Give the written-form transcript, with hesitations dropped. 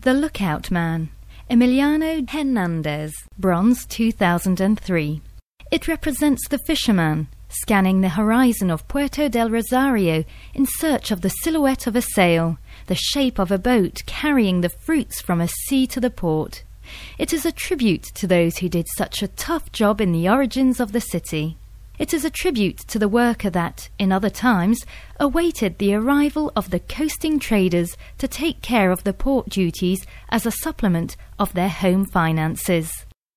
The Lookout Man, Emiliano Hernandez, bronze 2003. It represents the fisherman, scanning the horizon of Puerto del Rosario in search of the silhouette of a sail, the shape of a boat carrying the fruits from a sea to the port. It is a tribute to those who did such a tough job in the origins of the city. It is a tribute to the worker that, in other times, awaited the arrival of the coasting traders to take care of the port duties as a supplement of their home finances.